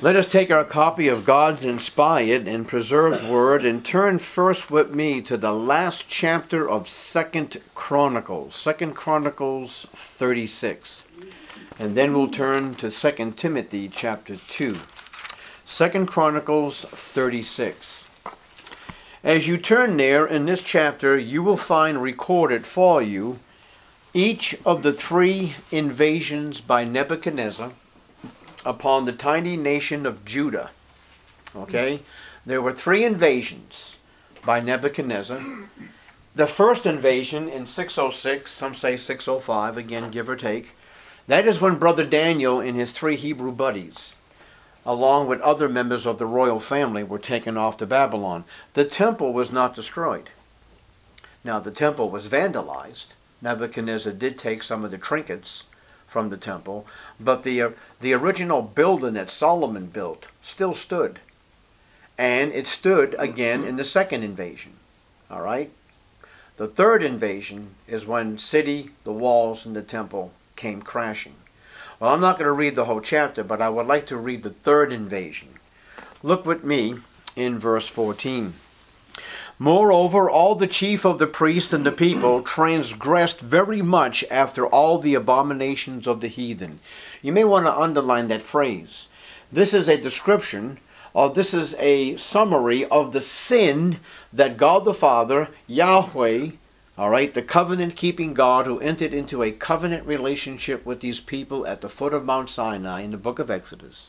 Let us take our copy of God's inspired and preserved word and turn first with me to the last chapter of 2 Chronicles, 2 Chronicles 36. And then we'll turn to 2 Timothy chapter 2. 2 Chronicles 36. As you turn there in this chapter, you will find recorded for you each of the 3 invasions by Nebuchadnezzar upon the tiny nation of Judah. Okay? There were 3 invasions by Nebuchadnezzar. The first invasion in 606, some say 605, again give or take. That is when Brother Daniel and his 3 Hebrew buddies, along with other members of the royal family, were taken off to Babylon. The temple was not destroyed. Now the temple was vandalized. Nebuchadnezzar did take some of the trinkets from the temple, but the original building that Solomon built still stood. And it stood again in the second invasion. All right? The third invasion is when the walls, and the temple came crashing. Well, I'm not going to read the whole chapter, but I would like to read the third invasion. Look with me in verse 14. Moreover, all the chief of the priests and the people transgressed very much after all the abominations of the heathen. You may want to underline that phrase. This is a description, or this is a summary of the sin that God the Father, Yahweh, all right, the covenant-keeping God who entered into a covenant relationship with these people at the foot of Mount Sinai in the book of Exodus.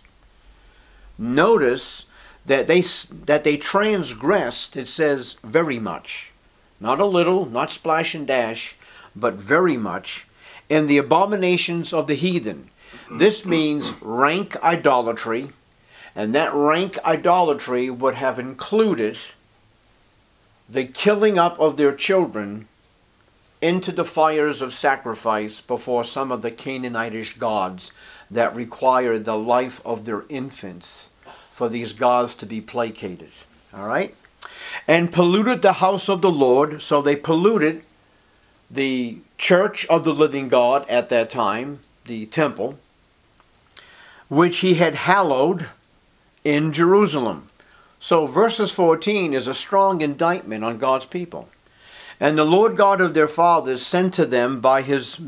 Notice that they transgressed, it says, very much. Not a little, not splash and dash, but very much, in the abominations of the heathen. This means rank idolatry, and that rank idolatry would have included the killing up of their children into the fires of sacrifice before some of the Canaanitish gods that required the life of their infants for these gods to be placated. All right? And polluted the house of the Lord. So they polluted the church of the living God at that time, the temple, which he had hallowed in Jerusalem. So verses 14 is a strong indictment on God's people. And the Lord God of their fathers sent to them by his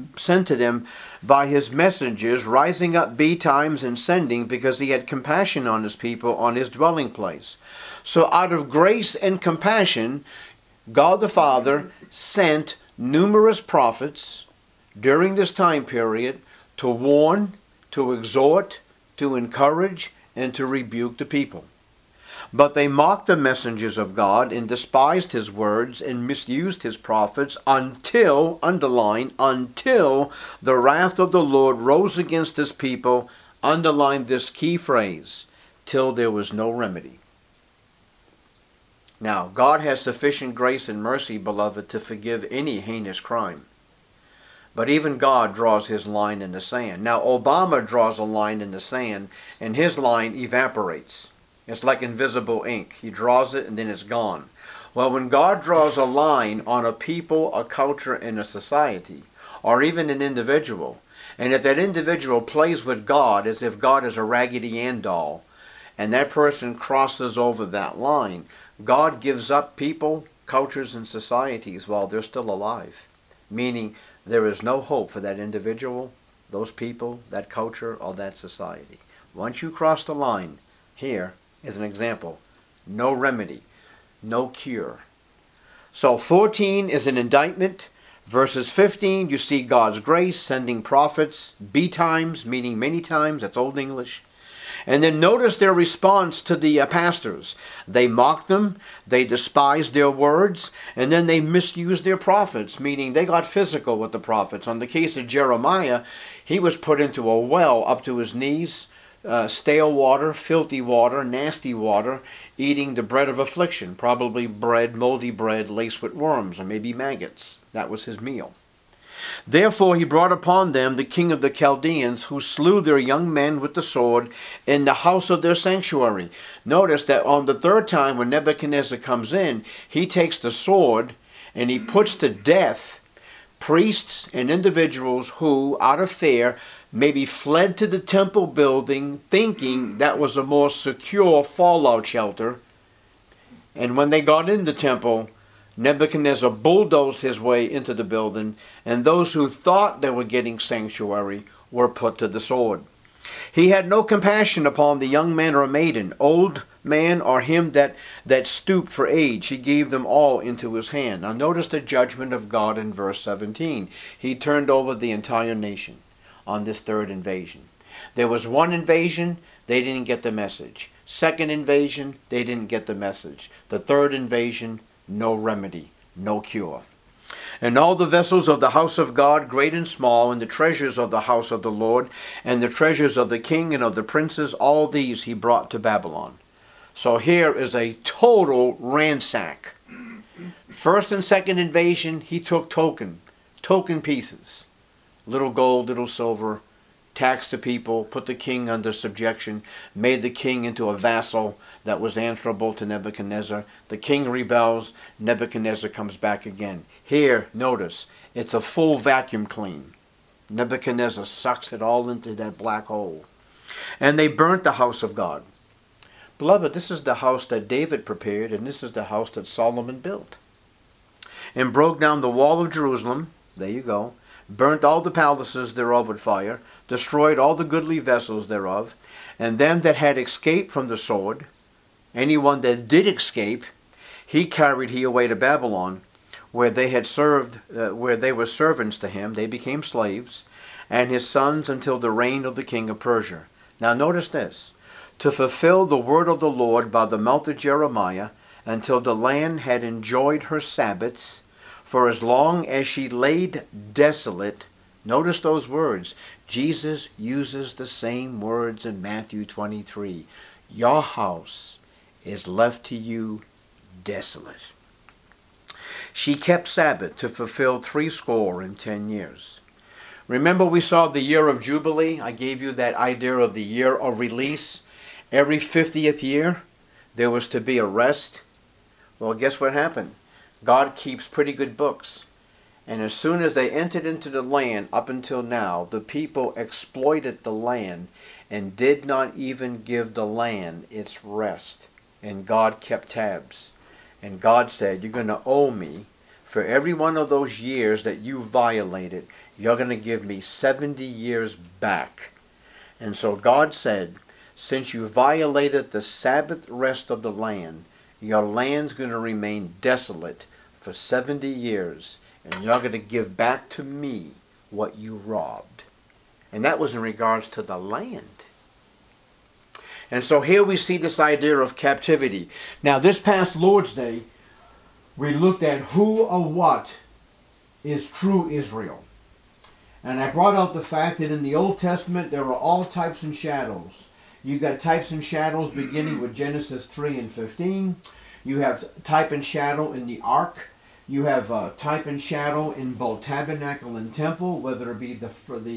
messengers, rising up betimes and sending, because he had compassion on his people, on his dwelling place. So out of grace and compassion, God the Father sent numerous prophets during this time period to warn, to exhort, to encourage, and to rebuke the people. But they mocked the messengers of God and despised his words and misused his prophets until, underline, until the wrath of the Lord rose against his people, underline this key phrase, till there was no remedy. Now, God has sufficient grace and mercy, beloved, to forgive any heinous crime. But even God draws his line in the sand. Now, Obama draws a line in the sand, and his line evaporates. It's like invisible ink. He draws it and then it's gone. Well, when God draws a line on a people, a culture, and a society, or even an individual, and if that individual plays with God as if God is a Raggedy Ann doll, and that person crosses over that line, God gives up people, cultures, and societies while they're still alive. Meaning there is no hope for that individual, those people, that culture, or that society. Once you cross the line, here is an example. No remedy. No cure. So 14 is an indictment. Verses 15, you see God's grace, sending prophets, betimes, meaning many times. That's Old English. And then notice their response to the pastors. They mocked them, they despised their words, and then they misused their prophets, meaning they got physical with the prophets. On the case of Jeremiah, he was put into a well up to his knees, stale water, filthy water, nasty water, eating the bread of affliction, probably bread, moldy bread laced with worms or maybe maggots. That was his meal. Therefore he brought upon them the king of the Chaldeans, who slew their young men with the sword in the house of their sanctuary. Notice that on the third time when Nebuchadnezzar comes in, he takes the sword and he puts to death Priests and individuals who, out of fear, maybe fled to the temple building thinking that was a more secure fallout shelter. And when they got in the temple, Nebuchadnezzar bulldozed his way into the building, and those who thought they were getting sanctuary were put to the sword. He had no compassion upon the young man or maiden, old man or him that stooped for age. He gave them all into his hand. Now notice the judgment of God in verse 17. He turned over the entire nation on this third invasion. There was one invasion, they didn't get the message. Second invasion, they didn't get the message. The third invasion, no remedy, no cure. And all the vessels of the house of God, great and small, and the treasures of the house of the Lord, and the treasures of the king and of the princes, all these he brought to Babylon. So here is a total ransack. First and second invasion, he took token pieces. Little gold, little silver, taxed the people, put the king under subjection, made the king into a vassal that was answerable to Nebuchadnezzar. The king rebels, Nebuchadnezzar comes back again. Here, notice, it's a full vacuum clean. Nebuchadnezzar sucks it all into that black hole. And they burnt the house of God. Beloved, this is the house that David prepared, and this is the house that Solomon built. And broke down the wall of Jerusalem, there you go, burnt all the palaces thereof with fire, destroyed all the goodly vessels thereof, and them that had escaped from the sword, anyone that did escape, he carried he away to Babylon, where they had served, where they were servants to him. They became slaves, and his sons until the reign of the king of Persia. Now notice this, to fulfill the word of the Lord by the mouth of Jeremiah, until the land had enjoyed her Sabbaths, for as long as she laid desolate. Notice those words. Jesus uses the same words in Matthew 23. Your house is left to you desolate. She kept Sabbath to fulfill 70 years. Remember we saw the year of Jubilee? I gave you that idea of the year of release. Every 50th year, there was to be a rest. Well, guess what happened? God keeps pretty good books. And as soon as they entered into the land, up until now, the people exploited the land and did not even give the land its rest. And God kept tabs. And God said, you're going to owe me for every one of those years that you violated. You're going to give me 70 years back. And so God said, since you violated the Sabbath rest of the land, your land's going to remain desolate for 70 years, and you're going to give back to me what you robbed. And that was in regards to the land. And so here we see this idea of captivity. Now this past Lord's Day, we looked at who or what is true Israel. And I brought out the fact that in the Old Testament there are all types and shadows. You've got types and shadows beginning with Genesis 3 and 15. You have type and shadow in the ark. You have type and shadow in both tabernacle and temple, whether it be the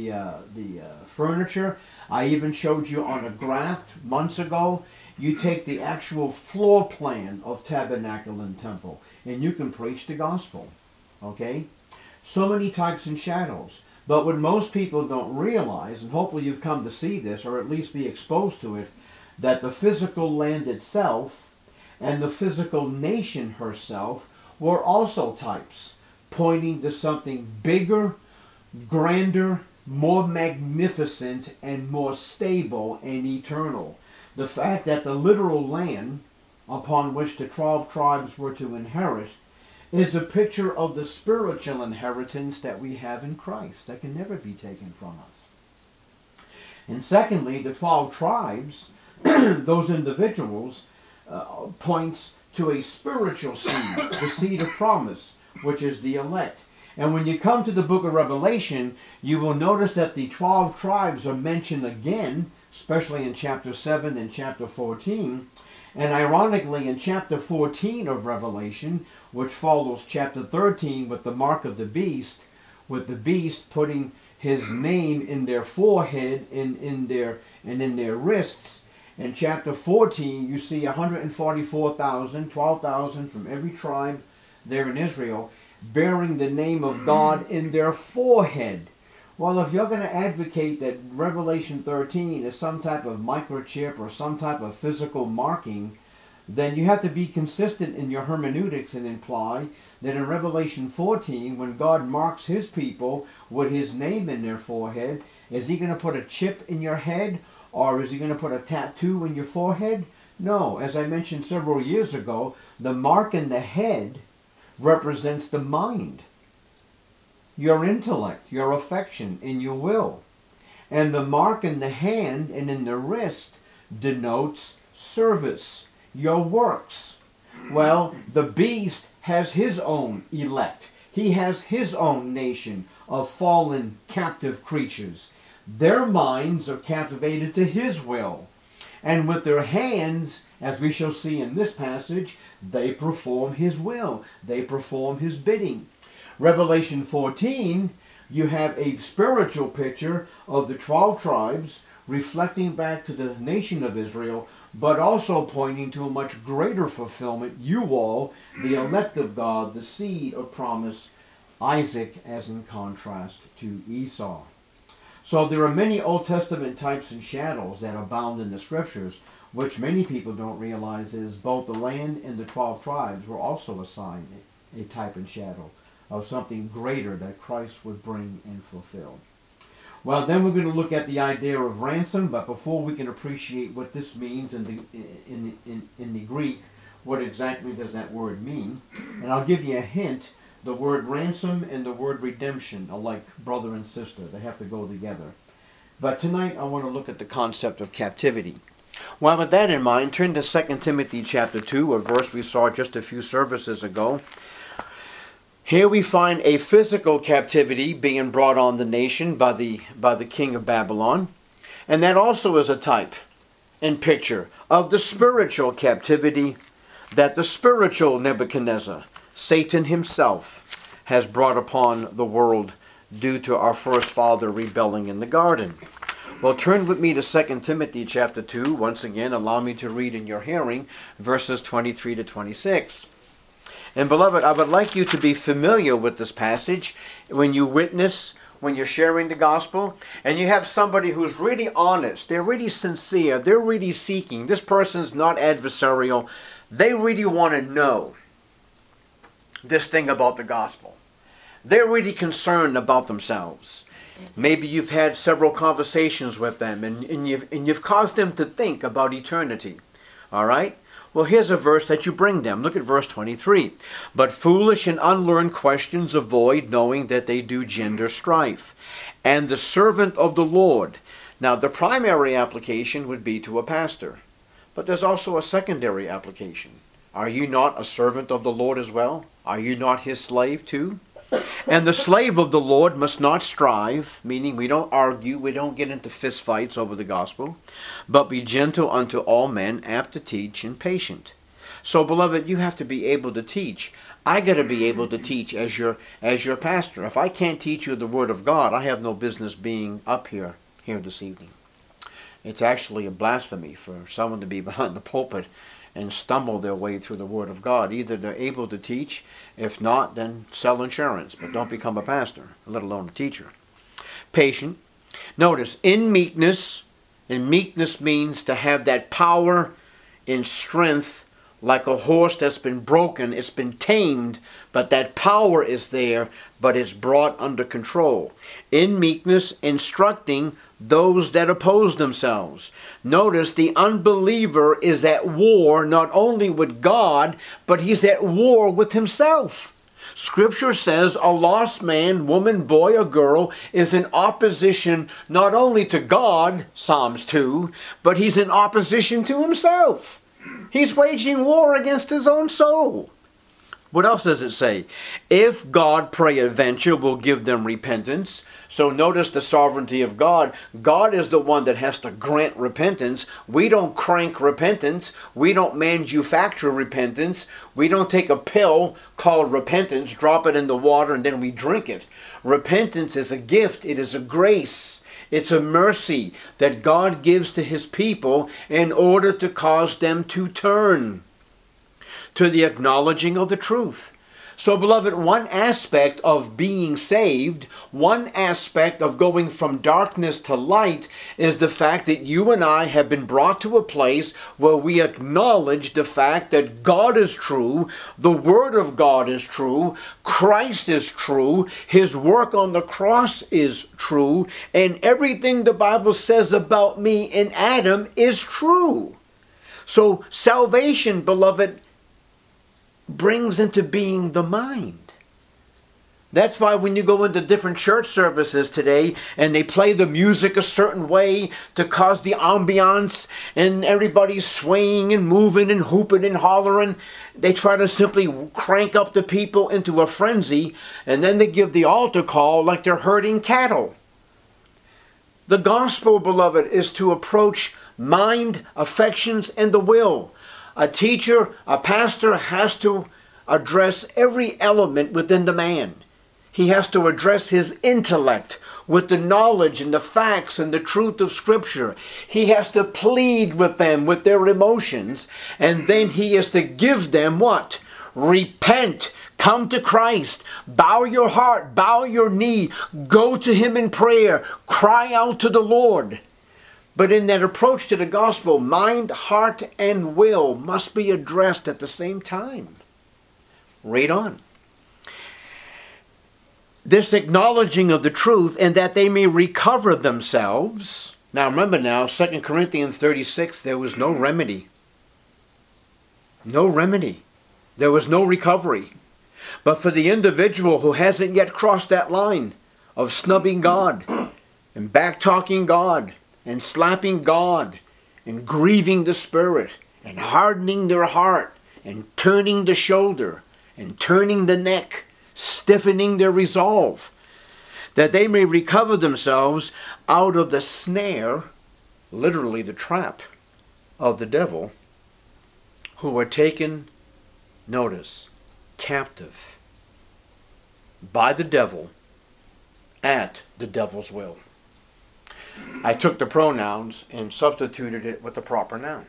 furniture. I even showed you on a graph months ago. You take the actual floor plan of tabernacle and temple, and you can preach the gospel. Okay? So many types and shadows. But what most people don't realize, and hopefully you've come to see this, or at least be exposed to it, that the physical land itself and the physical nation herself were also types, pointing to something bigger, grander, more magnificent, and more stable and eternal. The fact that the literal land upon which the 12 tribes were to inherit is a picture of the spiritual inheritance that we have in Christ that can never be taken from us. And secondly, the 12 tribes, those individuals, points to a spiritual seed, the seed of promise, which is the elect. And when you come to the book of Revelation, you will notice that the 12 tribes are mentioned again, especially in chapter 7 and chapter 14. And ironically, in chapter 14 of Revelation, which follows chapter 13 with the mark of the beast, with the beast putting his name in their forehead and in their wrists. In chapter 14, you see 144,000, 12,000 from every tribe there in Israel. bearing the name of God in their forehead. Well, if you're going to advocate that Revelation 13 is some type of microchip or some type of physical marking, then you have to be consistent in your hermeneutics and imply that in Revelation 14, when God marks his people with his name in their forehead, is he going to put a chip in your head, or is he going to put a tattoo in your forehead? No. As I mentioned several years ago, the mark in the head represents the mind, your intellect, your affection, and your will. And the mark in the hand and in the wrist denotes service, your works. Well, the beast has his own elect. He has his own nation of fallen captive creatures. Their minds are captivated to his will. And with their hands, as we shall see in this passage, they perform his will. They perform his bidding. Revelation 14, you have a spiritual picture of the 12 tribes reflecting back to the nation of Israel, but also pointing to a much greater fulfillment. You all, the elect of God, the seed of promise, Isaac as in contrast to Esau. So there are many Old Testament types and shadows that abound in the scriptures, which many people don't realize is both the land and the 12 tribes were also assigned a type and shadow of something greater that Christ would bring and fulfill. Well, then we're going to look at the idea of ransom, but before we can appreciate what this means in the Greek, what exactly does that word mean? And I'll give you a hint. The word ransom and the word redemption are like brother and sister. They have to go together. But tonight I want to look at the concept of captivity. Well, with that in mind, turn to 2 Timothy chapter 2, a verse we saw just a few services ago. Here we find a physical captivity being brought on the nation by the king of Babylon. And that also is a type and picture of the spiritual captivity that the spiritual Nebuchadnezzar, Satan himself, has brought upon the world due to our first father rebelling in the garden. Well, turn with me to 2 Timothy chapter 2. Once again, allow me to read in your hearing verses 23 to 26. And beloved, I would like you to be familiar with this passage when you witness, when you're sharing the gospel, and you have somebody who's really honest, they're really sincere, they're really seeking. This person's not adversarial. They really want to know this thing about the gospel. They're really concerned about themselves. Maybe you've had several conversations with them and you've caused them to think about eternity. All right? Well, here's a verse that you bring them. Look at verse 23. But foolish and unlearned questions avoid, knowing that they do gender strife. And the servant of the Lord. Now, the primary application would be to a pastor. But there's also a secondary application. Are you not a servant of the Lord as well? Are you not his slave too? And the slave of the Lord must not strive, meaning we don't argue, we don't get into fist fights over the gospel, but be gentle unto all men, apt to teach, and patient. So, beloved, you have to be able to teach. I got to be able to teach as your pastor. If I can't teach you the Word of God, I have no business being up here this evening. It's actually a blasphemy for someone to be behind the pulpit and stumble their way through the Word of God. Either they're able to teach, if not, then sell insurance, but don't become a pastor, let alone a teacher. Patient. Notice, in meekness, and meekness means to have that power and strength like a horse that's been broken, it's been tamed, but that power is there, but it's brought under control. In meekness, instructing those that oppose themselves. Notice the unbeliever is at war not only with God, but he's at war with himself. Scripture says a lost man, woman, boy, or girl is in opposition not only to God, Psalms 2, but he's in opposition to himself. He's waging war against his own soul. What else does it say? If God, peradventure, will give them repentance. So notice the sovereignty of God. God is the one that has to grant repentance. We don't crank repentance. We don't manufacture repentance. We don't take a pill called repentance, drop it in the water, and then we drink it. Repentance is a gift. It is a grace. It's a mercy that God gives to his people in order to cause them to turn to the acknowledging of the truth. So, beloved, one aspect of being saved, one aspect of going from darkness to light is the fact that you and I have been brought to a place where we acknowledge the fact that God is true, the Word of God is true, Christ is true, His work on the cross is true, and everything the Bible says about me in Adam is true. So, salvation, beloved, brings into being the mind. That's why when you go into different church services today and they play the music a certain way to cause the ambiance and everybody's swaying and moving and hooping and hollering, they try to simply crank up the people into a frenzy, and then they give the altar call like they're herding cattle. The gospel, beloved, is to approach mind, affections, and the will. A teacher, a pastor has to address every element within the man. He has to address his intellect with the knowledge and the facts and the truth of Scripture. He has to plead with them with their emotions, and then he is to give them what? Repent. Come to Christ. Bow your heart. Bow your knee. Go to Him in prayer. Cry out to the Lord. But in that approach to the gospel, mind, heart, and will must be addressed at the same time. Read on. This acknowledging of the truth, and that they may recover themselves. Now remember now, 2 Corinthians 36, there was no remedy. No remedy. There was no recovery. But for the individual who hasn't yet crossed that line of snubbing God and back-talking God, and slapping God, and grieving the Spirit, and hardening their heart, and turning the shoulder, and turning the neck, stiffening their resolve, that they may recover themselves out of the snare, literally the trap, of the devil, who are taken, notice, captive by the devil at the devil's will. I took the pronouns and substituted it with the proper noun.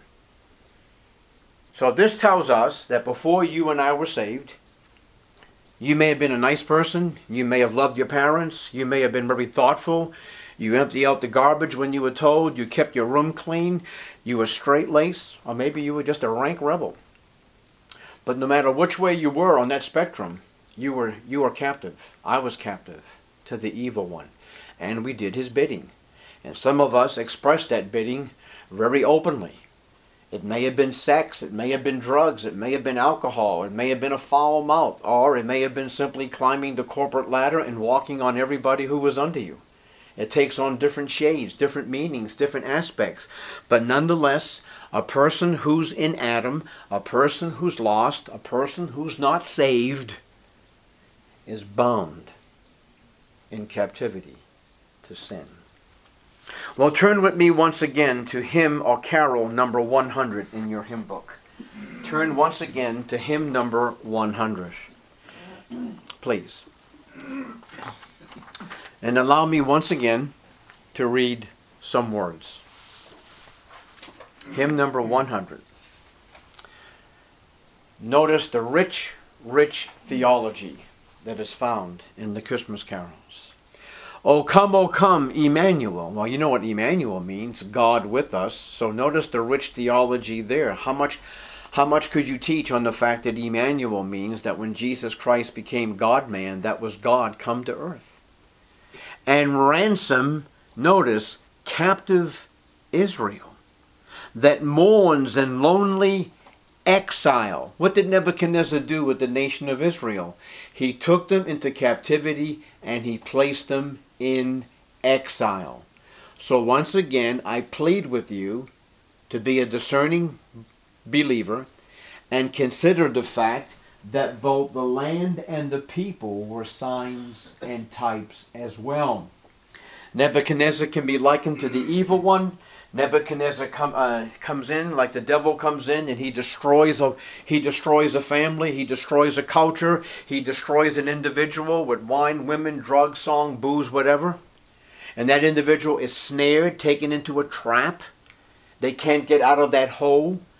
So this tells us that before you and I were saved, you may have been a nice person, you may have loved your parents, you may have been very thoughtful, you emptied out the garbage when you were told, you kept your room clean, you were straight-laced, or maybe you were just a rank rebel. But no matter which way you were on that spectrum, you were captive. I was captive to the evil one, and we did his bidding. And some of us expressed that bidding very openly. It may have been sex, it may have been drugs, it may have been alcohol, it may have been a foul mouth, or it may have been simply climbing the corporate ladder and walking on everybody who was under you. It takes on different shades, different meanings, different aspects. But nonetheless, a person who's in Adam, a person who's lost, a person who's not saved, is bound in captivity to sin. Well, turn with me once again to hymn or carol number 100 in your hymn book. Turn once again to hymn number 100. Please. And allow me once again to read some words. Hymn number 100. Notice the rich, rich theology that is found in the Christmas carols. O come, Emmanuel. Well, you know what Emmanuel means, God with us. So notice the rich theology there. How much could you teach on the fact that Emmanuel means that when Jesus Christ became God-man, that was God come to earth? And ransom, notice, captive Israel, that mourns in lonely exile. What did Nebuchadnezzar do with the nation of Israel? He took them into captivity and he placed them in exile. So once again, I plead with you to be a discerning believer and consider the fact that both the land and the people were signs and types as well. Nebuchadnezzar can be likened to the evil one. Nebuchadnezzar comes in like the devil comes in, and he destroys a family, he destroys a culture, he destroys an individual with wine, women, drugs, song, booze, whatever. And that individual is snared, taken into a trap. They can't get out of that hole.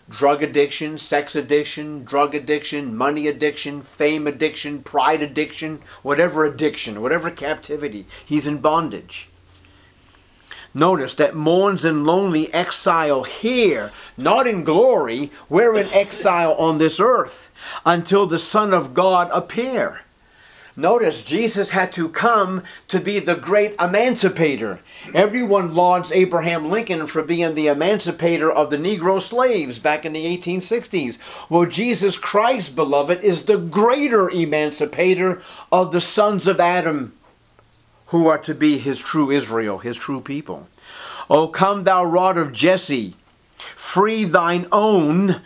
drug addiction, sex addiction, drug addiction, money addiction, fame addiction, pride addiction, whatever captivity. He's in bondage. Notice that mourns in lonely exile here, not in glory. We're in exile on this earth until the Son of God appear. Notice Jesus had to come to be the great emancipator. Everyone lauds Abraham Lincoln for being the emancipator of the Negro slaves back in the 1860s. Well, Jesus Christ, beloved, is the greater emancipator of the sons of Adam, who are to be his true Israel, his true people. O come thou rod of Jesse, free thine own,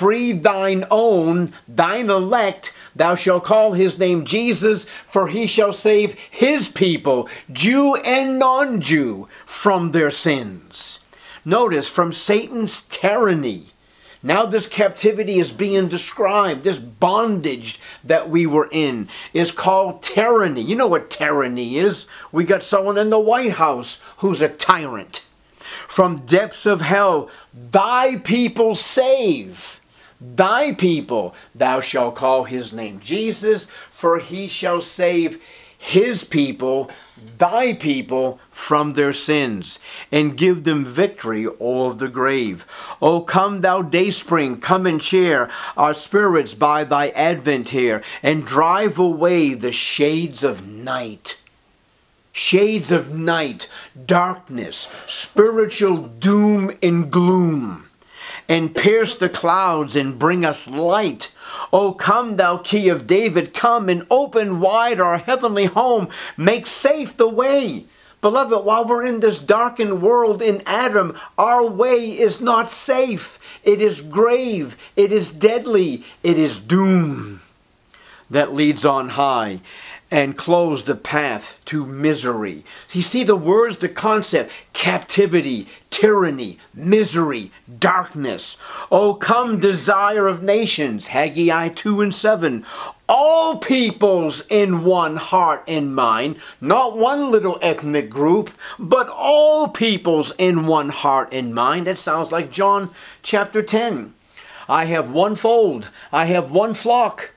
thine elect. Thou shalt call his name Jesus, for he shall save his people, Jew and non-Jew, from their sins. Notice, from Satan's tyranny. Now this captivity is being described. This bondage that we were in is called tyranny. You know what tyranny is. We got someone in the White House who's a tyrant. From depths of hell, thy people save. Thy people, thou shalt call his name Jesus, for he shall save his people, thy people, from their sins, and give them victory over the grave. O come thou dayspring, come and cheer our spirits by thy advent here, and drive away the shades of night. Shades of night, darkness, spiritual doom and gloom. And pierce the clouds and bring us light. O come thou key of David, come and open wide our heavenly home. Make safe the way. Beloved, while we're in this darkened world in Adam, our way is not safe. It is grave. It is deadly. It is doom that leads on high and close the path to misery. You see the words, the concept: captivity, tyranny, misery, darkness. O come, desire of nations, Haggai 2:7. All peoples in one heart and mind, not one little ethnic group, but all peoples in one heart and mind. That sounds like John chapter 10. I have one fold, I have one flock.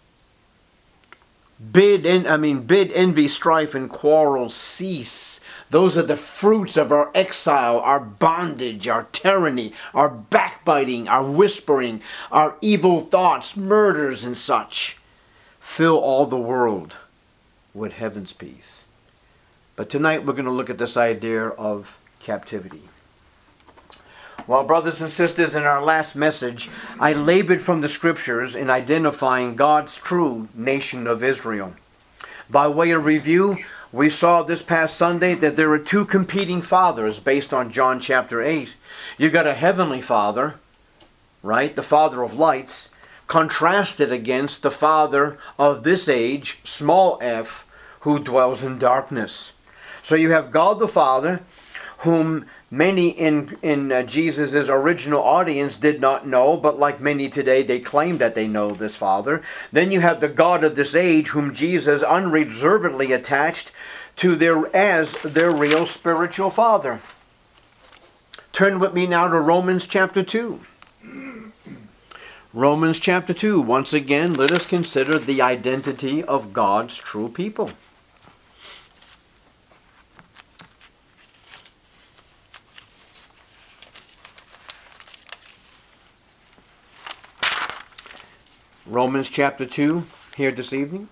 Bid envy, strife, and quarrel cease. Those are the fruits of our exile, our bondage, our tyranny, our backbiting, our whispering, our evil thoughts, murders, and such. Fill all the world with heaven's peace. But tonight we're going to look at this idea of captivity. Well, brothers and sisters, in our last message, I labored from the scriptures in identifying God's true nation of Israel. By way of review, we saw this past Sunday that there are two competing fathers based on John chapter 8. You got a heavenly father, right, the father of lights, contrasted against the father of this age, small f, who dwells in darkness. So you have God the Father, whom many in Jesus' original audience did not know, but like many today, they claim that they know this Father. Then you have the God of this age, whom Jesus unreservedly attached to as their real spiritual Father. Turn with me now to Romans chapter 2. Romans chapter 2. Once again, let us consider the identity of God's true people. Romans chapter 2 here this evening.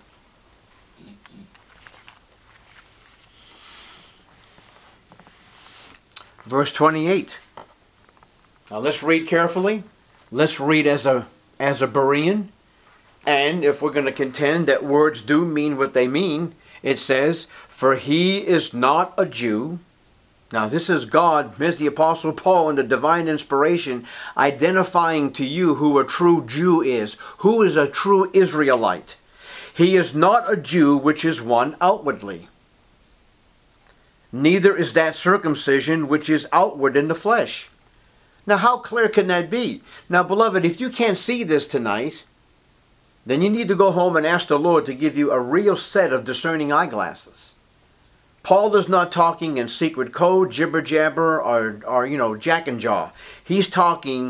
Verse 28. Now let's read carefully. Let's read as a Berean. And if we're going to contend that words do mean what they mean, it says, "For he is not a Jew." Now this is God, as the Apostle Paul in the divine inspiration, identifying to you who a true Jew is, who is a true Israelite. He is not a Jew, which is one outwardly. Neither is that circumcision which is outward in the flesh. Now how clear can that be? Now beloved, if you can't see this tonight, then you need to go home and ask the Lord to give you a real set of discerning eyeglasses. Paul is not talking in secret code, jibber jabber, or jack and jaw. He's talking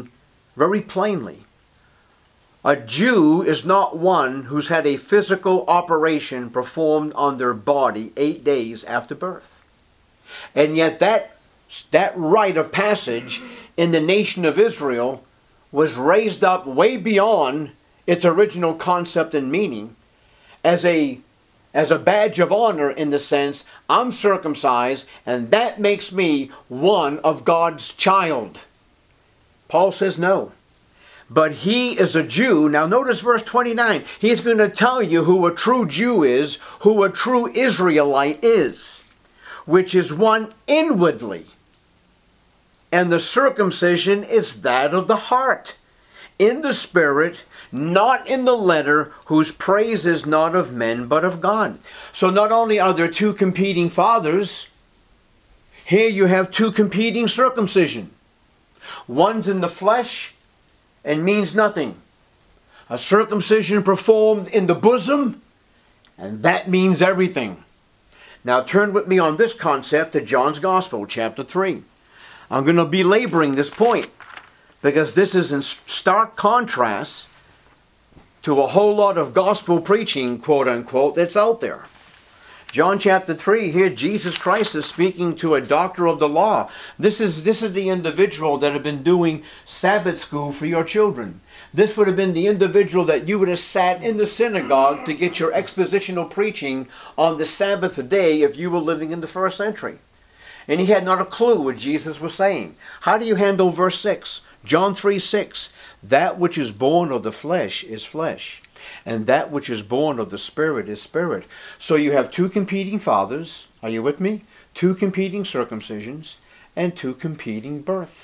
very plainly. A Jew is not one who's had a physical operation performed on their body 8 days after birth. And yet that rite of passage in the nation of Israel was raised up way beyond its original concept and meaning as a badge of honor, in the sense, I'm circumcised and that makes me one of God's child. Paul says no. But he is a Jew. Now notice verse 29. He's going to tell you who a true Jew is, who a true Israelite is, which is one inwardly. And the circumcision is that of the heart, in the spirit, not in the letter, whose praise is not of men but of God. So not only are there two competing fathers, here you have two competing circumcision. One's in the flesh and means nothing. A circumcision performed in the bosom, and that means everything. Now turn with me on this concept to John's Gospel, chapter 3. I'm going to be laboring this point because this is in stark contrast to a whole lot of gospel preaching, quote unquote, that's out there. John chapter 3, here Jesus Christ is speaking to a doctor of the law. This is the individual that had been doing Sabbath school for your children. This would have been the individual that you would have sat in the synagogue to get your expositional preaching on the Sabbath day if you were living in the first century. And he had not a clue what Jesus was saying. How do you handle verse 6? John 3:6. That which is born of the flesh is flesh, and that which is born of the Spirit is spirit. So you have two competing fathers. Are you with me? Two competing circumcisions and two competing birth.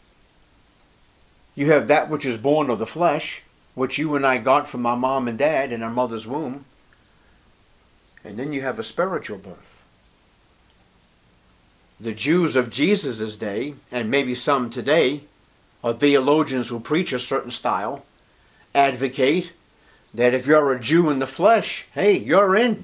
You have that which is born of the flesh, which you and I got from our mom and dad in our mother's womb. And then you have a spiritual birth. The Jews of Jesus' day, and maybe some today, or theologians who preach a certain style, advocate that if you're a Jew in the flesh, hey, you're in.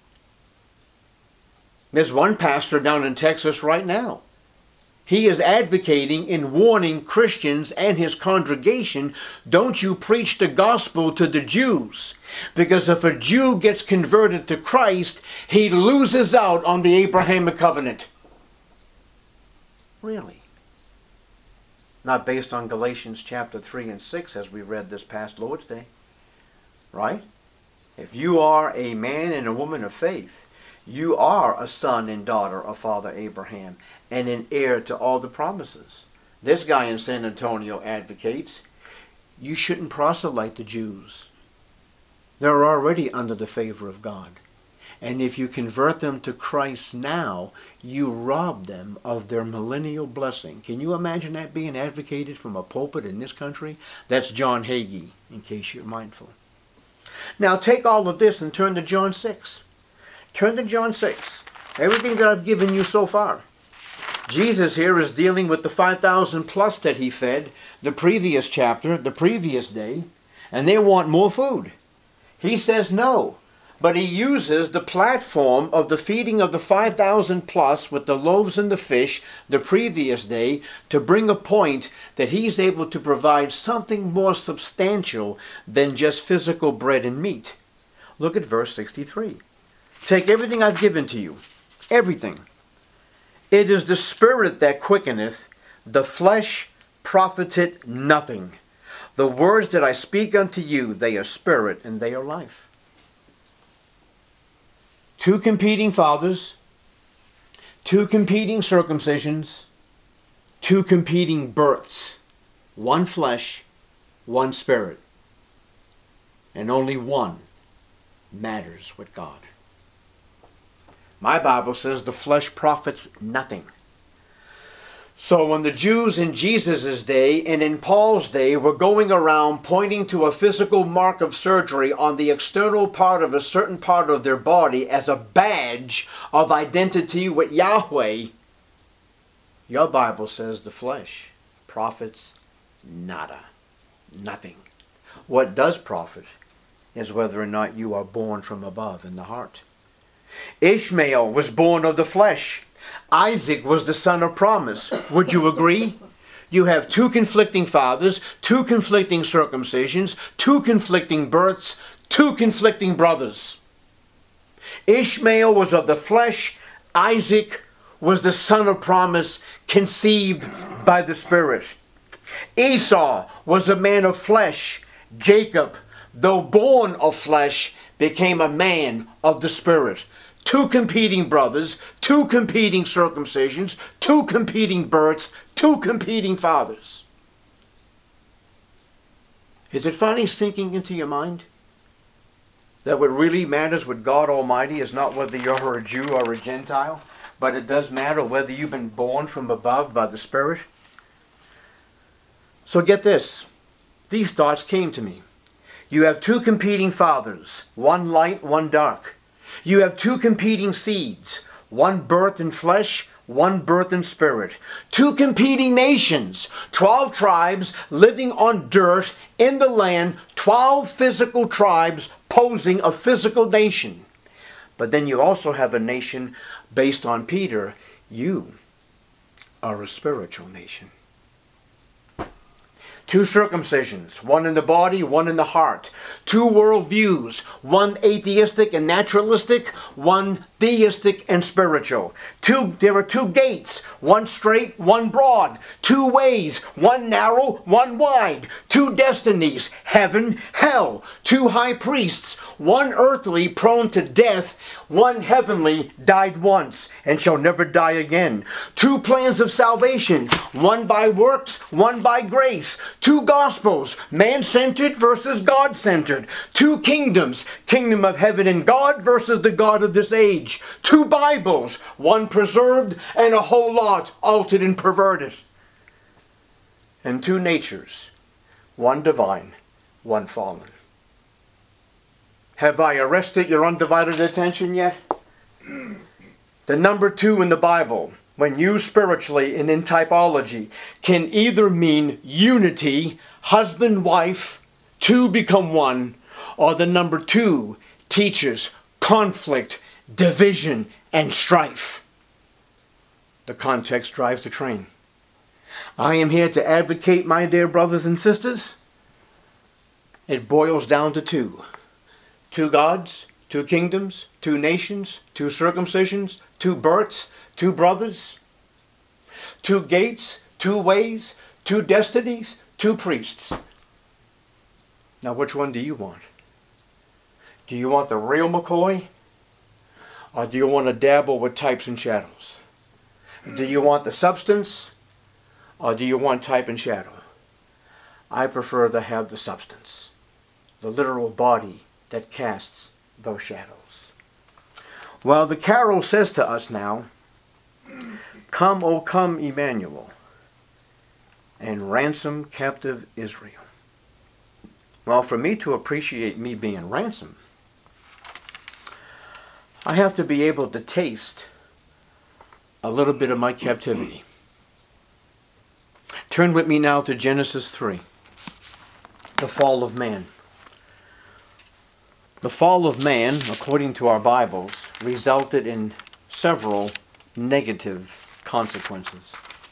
There's one pastor down in Texas right now. He is advocating and warning Christians and his congregation, don't you preach the gospel to the Jews. Because if a Jew gets converted to Christ, he loses out on the Abrahamic covenant. Really? Not based on Galatians chapter 3 and 6 as we read this past Lord's Day. Right? If you are a man and a woman of faith, you are a son and daughter of Father Abraham and an heir to all the promises. This guy in San Antonio advocates you shouldn't proselyte the Jews. They're already under the favor of God. And if you convert them to Christ now, you rob them of their millennial blessing. Can you imagine that being advocated from a pulpit in this country? That's John Hagee, in case you're mindful. Now take all of this and turn to John 6. Turn to John 6. Everything that I've given you so far. Jesus here is dealing with the 5,000 plus that he fed the previous chapter, the previous day, and they want more food. He says no. But he uses the platform of the feeding of the 5,000 plus with the loaves and the fish the previous day to bring a point that he's able to provide something more substantial than just physical bread and meat. Look at verse 63. Take everything I've given to you. Everything. It is the Spirit that quickeneth, the flesh profiteth nothing. The words that I speak unto you, they are spirit and they are life. Two competing fathers, two competing circumcisions, two competing births. One flesh, one spirit. And only one matters with God. My Bible says the flesh profits nothing. So when the Jews in Jesus' day and in Paul's day were going around pointing to a physical mark of surgery on the external part of a certain part of their body as a badge of identity with Yahweh, your Bible says the flesh profits nada. Nothing. What does profit is whether or not you are born from above in the heart. Ishmael was born of the flesh. Isaac was the son of promise. Would you agree? you have two conflicting fathers, two conflicting circumcisions, two conflicting births, two conflicting brothers. Ishmael was of the flesh. Isaac was the son of promise, conceived by the Spirit. Esau was a man of flesh. Jacob, though born of flesh, became a man of the Spirit. Two competing brothers, two competing circumcisions, two competing births, two competing fathers. Is it finally sinking into your mind that what really matters with God Almighty is not whether you're a Jew or a Gentile, but it does matter whether you've been born from above by the Spirit? So get this. These thoughts came to me. You have two competing fathers, one light, one dark. You have two competing seeds, one birth in flesh, one birth in spirit. Two competing nations, 12 tribes living on dirt in the land, 12 physical tribes posing a physical nation. But then you also have a nation based on Peter. You are a spiritual nation. Two circumcisions, one in the body, one in the heart. Two worldviews, one atheistic and naturalistic, one theistic and spiritual. There are two gates, one straight, one broad. Two ways, one narrow, one wide. Two destinies, heaven, hell. Two high priests, one earthly prone to death, one heavenly died once and shall never die again. Two plans of salvation, one by works, one by grace. Two gospels, man-centered versus God-centered. Two kingdoms, kingdom of heaven and God versus the God of this age. Two Bibles, one preserved and a whole lot altered and perverted. And two natures, one divine, one fallen. Have I arrested your undivided attention yet? The number 2 in the Bible, when used spiritually and in typology, can either mean unity, husband, wife, two become one, or the number 2 teaches conflict, division, and strife. The context drives the train. I am here to advocate, my dear brothers and sisters. It boils down to two. Two gods, two kingdoms, two nations, two circumcisions, two births, two brothers, two gates, two ways, two destinies, two priests. Now, which one do you want? Do you want the real McCoy? Or do you want to dabble with types and shadows? Do you want the substance? Or do you want type and shadow? I prefer to have the substance, the literal body that casts those shadows. Well, the carol says to us now, "Come, O come, Emmanuel, and ransom captive Israel." Well, for me to appreciate me being ransomed, I have to be able to taste a little bit of my captivity. Turn with me now to Genesis 3, the fall of man. The fall of man, according to our Bibles, resulted in several negative consequences.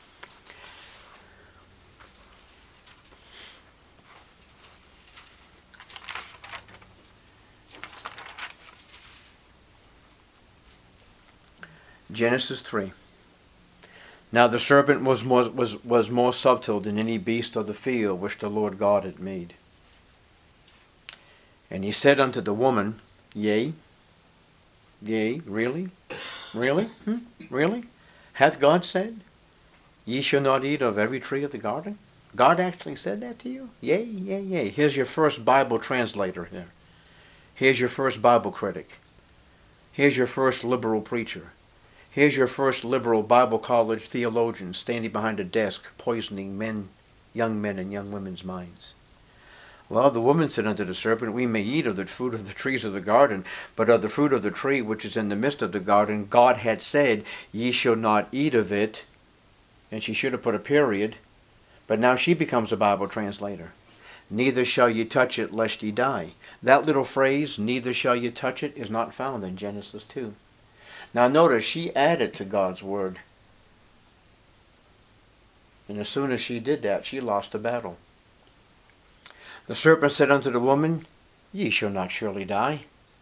Genesis 3. Now the serpent was more subtle than any beast of the field which the Lord God had made. And he said unto the woman, Yea, really? Really? Really? Hath God said, Ye shall not eat of every tree of the garden? God actually said that to you? Yea. Here's your first Bible translator here. Here's your first Bible critic. Here's your first liberal preacher. Here's your first liberal Bible college theologian standing behind a desk poisoning young men and young women's minds. Well, the woman said unto the serpent, We may eat of the fruit of the trees of the garden, but of the fruit of the tree which is in the midst of the garden, God had said, Ye shall not eat of it. And she should have put a period, but now she becomes a Bible translator. Neither shall ye touch it, lest ye die. That little phrase, neither shall ye touch it, is not found in Genesis 2. Now notice, she added to God's word. And as soon as she did that, she lost the battle. The serpent said unto the woman, Ye shall not surely die.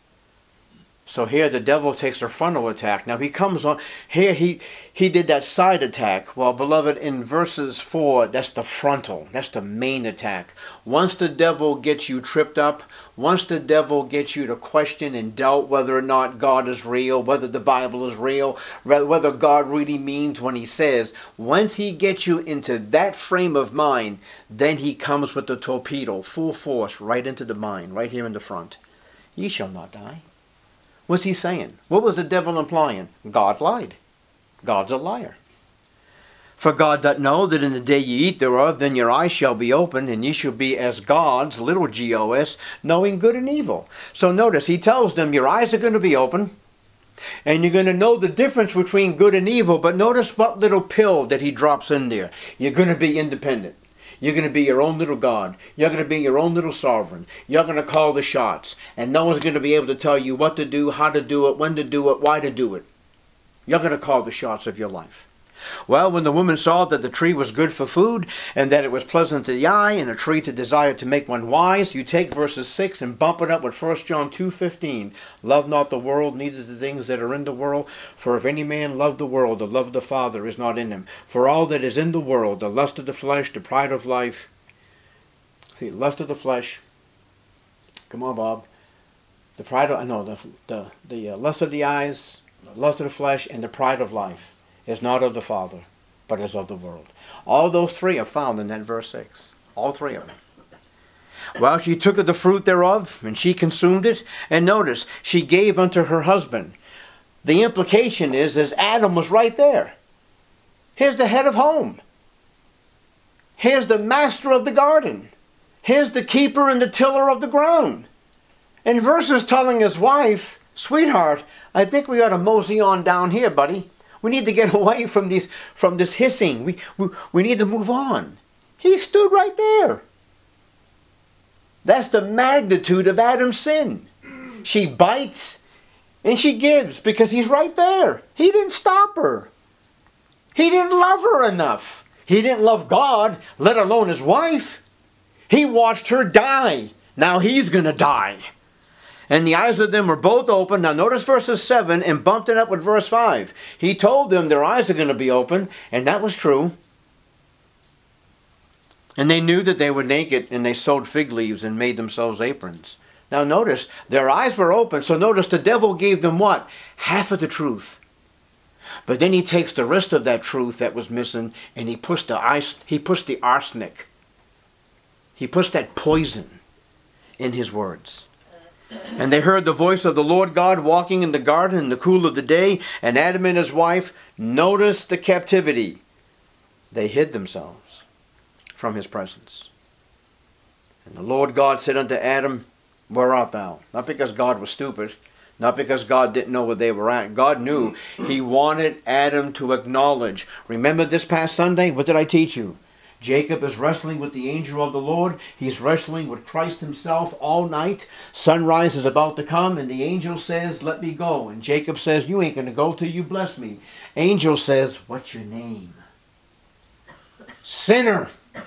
So here the devil takes a frontal attack. Now he comes on, here he did that side attack. Well, beloved, in verses 4, that's the frontal. That's the main attack. Once the devil gets you tripped up, once the devil gets you to question and doubt whether or not God is real, whether the Bible is real, whether God really means when he says, once he gets you into that frame of mind, then he comes with the torpedo, full force, right into the mind, right here in the front. Ye shall not die. What's he saying? What was the devil implying? God lied. God's a liar. For God doth know that in the day ye eat thereof, then your eyes shall be opened, and ye shall be as gods, little G-O-S, knowing good and evil. So notice, he tells them your eyes are going to be open, and you're going to know the difference between good and evil. But notice what little pill that he drops in there. You're going to be independent. You're going to be your own little God. You're going to be your own little sovereign. You're going to call the shots. And no one's going to be able to tell you what to do, how to do it, when to do it, why to do it. You're going to call the shots of your life. Well, when the woman saw that the tree was good for food, and that it was pleasant to the eye, and a tree to desire to make one wise, you take verses 6 and bump it up with 1 John 2:15. Love not the world, neither the things that are in the world. For if any man love the world, the love of the Father is not in him. For all that is in the world, the lust of the flesh, the pride of life. See, lust of the flesh. Come on, Bob. The pride of, no, the lust of the eyes, the lust of the flesh, and the pride of life is not of the Father, but is of the world. All those three are found in that verse 6. All three of them. Well, she took of the fruit thereof, and she consumed it. And notice, she gave unto her husband. The implication is Adam was right there. Here's the head of home. Here's the master of the garden. Here's the keeper and the tiller of the ground. And verses telling his wife, sweetheart, I think we ought to mosey on down here, buddy. We need to get away from this hissing. We need to move on. He stood right there. That's the magnitude of Adam's sin. She bites and she gives because he's right there. He didn't stop her. He didn't love her enough. He didn't love God, let alone his wife. He watched her die. Now he's going to die. And the eyes of them were both open. Now notice verses 7 and bumped it up with verse 5. He told them their eyes are going to be open, and that was true. And they knew that they were naked, and they sewed fig leaves and made themselves aprons. Now notice, their eyes were open, so notice the devil gave them what? Half of the truth. But then he takes the rest of that truth that was missing, and he puts the arsenic. He puts that poison in his words. And they heard the voice of the Lord God walking in the garden in the cool of the day, and Adam and his wife noticed the captivity. They hid themselves from his presence. And the Lord God said unto Adam, Where art thou? Not because God was stupid, not because God didn't know where they were at. God knew. He wanted Adam to acknowledge. Remember this past Sunday? What did I teach you? Jacob is wrestling with the angel of the Lord. He's wrestling with Christ himself all night. Sunrise is about to come, and the angel says, Let me go. And Jacob says, You ain't going to go till you bless me. Angel says, What's your name? Sinner.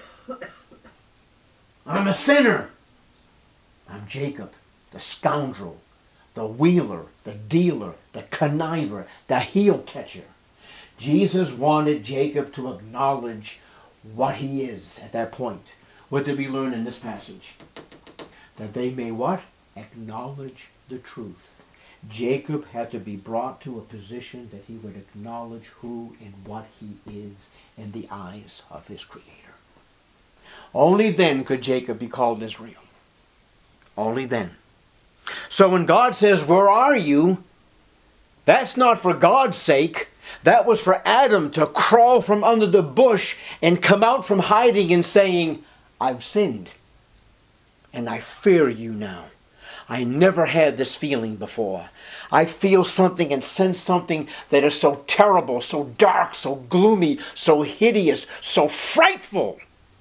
I'm a sinner. I'm Jacob, the scoundrel, the wheeler, the dealer, the conniver, the heel catcher. Jesus wanted Jacob to acknowledge what he is at that point. What did we learn in this passage? That they may what? Acknowledge the truth. Jacob had to be brought to a position that he would acknowledge who and what he is in the eyes of his Creator. Only then could Jacob be called Israel. Only then. So when God says, Where are you? That's not for God's sake. That was for Adam to crawl from under the bush and come out from hiding and saying, I've sinned. And I fear you now. I never had this feeling before. I feel something and sense something that is so terrible, so dark, so gloomy, so hideous, so frightful.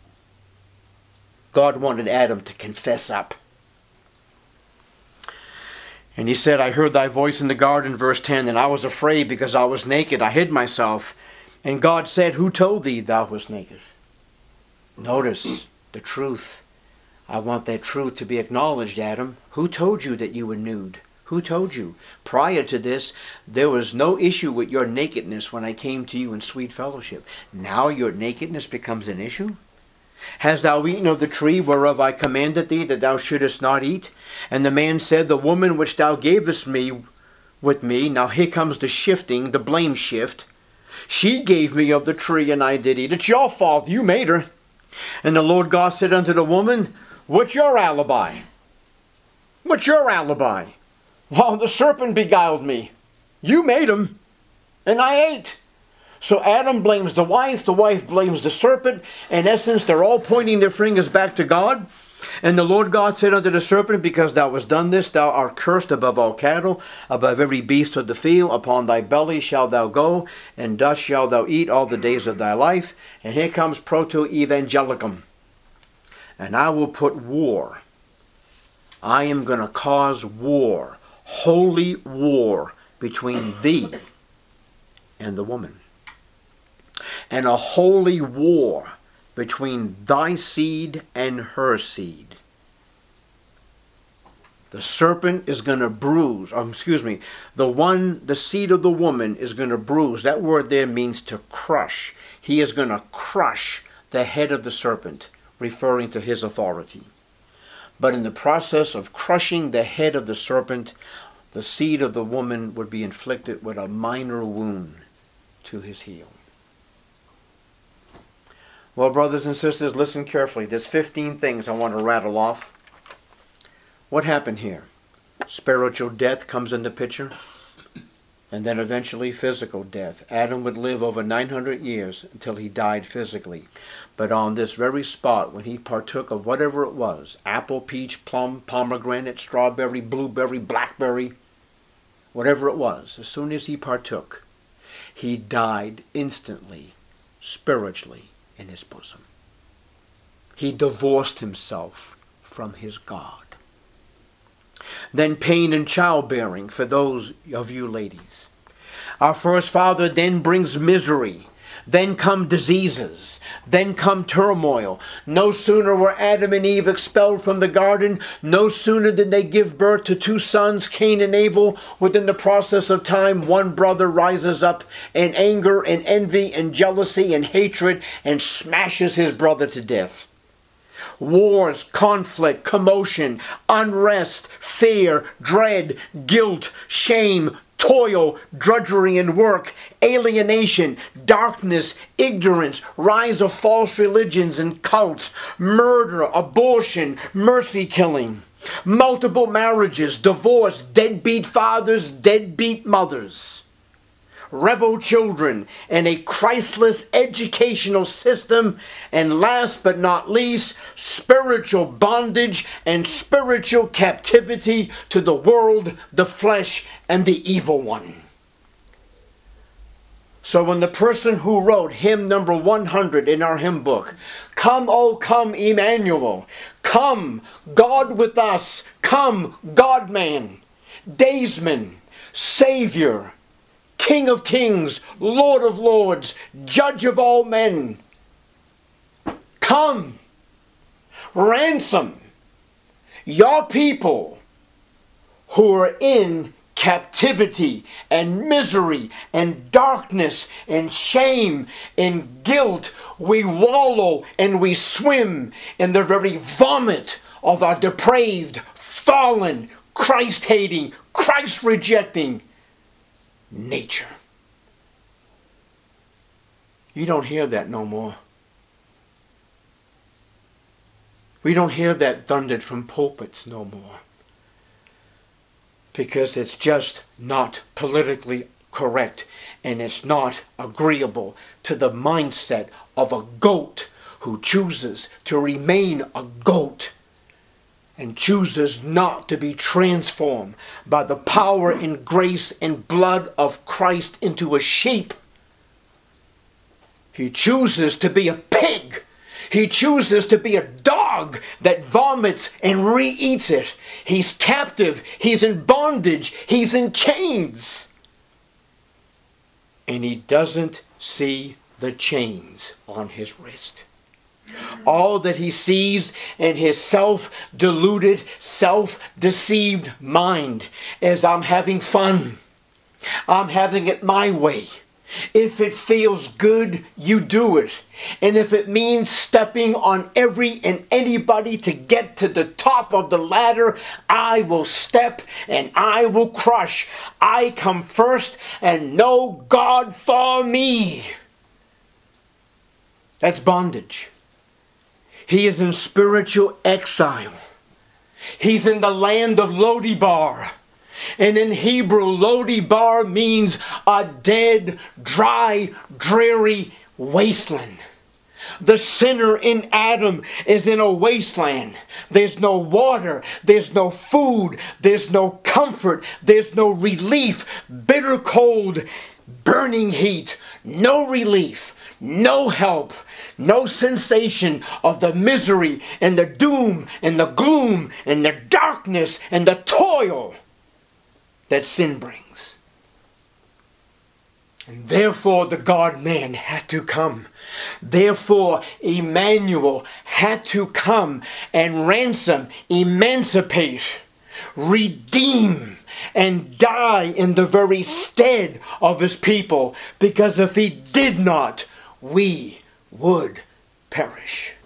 God wanted Adam to confess up. And he said, I heard thy voice in the garden, verse 10, and I was afraid because I was naked. I hid myself. And God said, who told thee thou wast naked? Notice the truth. I want that truth to be acknowledged, Adam. Who told you that you were nude? Who told you? Prior to this, there was no issue with your nakedness when I came to you in sweet fellowship. Now your nakedness becomes an issue? Hast thou eaten of the tree whereof I commanded thee that thou shouldest not eat? And the man said, the woman which thou gavest me with me, now here comes the shifting, the blame shift. She gave me of the tree, and I did eat. It's your fault. You made her. And the Lord God said unto the woman, what's your alibi? What's your alibi? Well, the serpent beguiled me. You made him, and I ate. So Adam blames the wife blames the serpent. In essence, they're all pointing their fingers back to God. And the Lord God said unto the serpent, because thou hast done this, thou art cursed above all cattle, above every beast of the field. Upon thy belly shalt thou go, and dust shalt thou eat all the days of thy life. And here comes proto-evangelicum. And I will put war. I am going to cause war, holy war, between thee and the woman. And a holy war between thy seed and her seed. The serpent is going to bruise, the seed of the woman is going to bruise. That word there means to crush. He is going to crush the head of the serpent, referring to his authority. But in the process of crushing the head of the serpent, the seed of the woman would be inflicted with a minor wound to his heel. Well, brothers and sisters, listen carefully. There's 15 things I want to rattle off. What happened here? Spiritual death comes in the picture. And then eventually physical death. Adam would live over 900 years until he died physically. But on this very spot, when he partook of whatever it was, apple, peach, plum, pomegranate, strawberry, blueberry, blackberry, whatever it was, as soon as he partook, he died instantly, spiritually, in his bosom. He divorced himself from his God. Then pain and childbearing for those of you ladies. Our first father then brings misery. Then come diseases. Then come turmoil. No sooner were Adam and Eve expelled from the garden, no sooner did they give birth to two sons, Cain and Abel. Within the process of time, one brother rises up in anger and envy and jealousy and hatred and smashes his brother to death. Wars, conflict, commotion, unrest, fear, dread, guilt, shame, toil, drudgery in work, alienation, darkness, ignorance, rise of false religions and cults, murder, abortion, mercy killing, multiple marriages, divorce, deadbeat fathers, deadbeat mothers, rebel children, and a Christless educational system, and last but not least, spiritual bondage and spiritual captivity to the world, the flesh, and the evil one. So when the person who wrote hymn number 100 in our hymn book, "Come, O come, Emmanuel, come, God with us, come, God-man, daysman, Savior, King of kings, Lord of lords, Judge of all men, come, ransom your people who are in captivity and misery and darkness and shame and guilt. We wallow and we swim in the very vomit of our depraved, fallen, Christ-hating, Christ-rejecting nature." You don't hear that no more. We don't hear that thundered from pulpits no more. Because it's just not politically correct, and it's not agreeable to the mindset of a goat who chooses to remain a goat and chooses not to be transformed by the power and grace and blood of Christ into a sheep. He chooses to be a pig. He chooses to be a dog that vomits and re-eats it. He's captive. He's in bondage. He's in chains. and he doesn't see the chains on his wrist. All that he sees in his self-deluded, self-deceived mind is, I'm having fun. I'm having it my way. If it feels good, you do it. And if it means stepping on every and anybody to get to the top of the ladder, I will step and I will crush. I come first and no God for me. That's bondage. He is in spiritual exile. He's in the land of Lodibar. And in Hebrew, Lodibar means a dead, dry, dreary wasteland. The sinner in Adam is in a wasteland. There's no water, there's no food, there's no comfort, there's no relief. Bitter cold, burning heat, no relief, no help, no sensation of the misery and the doom and the gloom and the darkness and the toil that sin brings. And therefore the God-man had to come. Therefore Emmanuel had to come and ransom, emancipate, redeem, and die in the very stead of his people. Because if he did not, we would perish.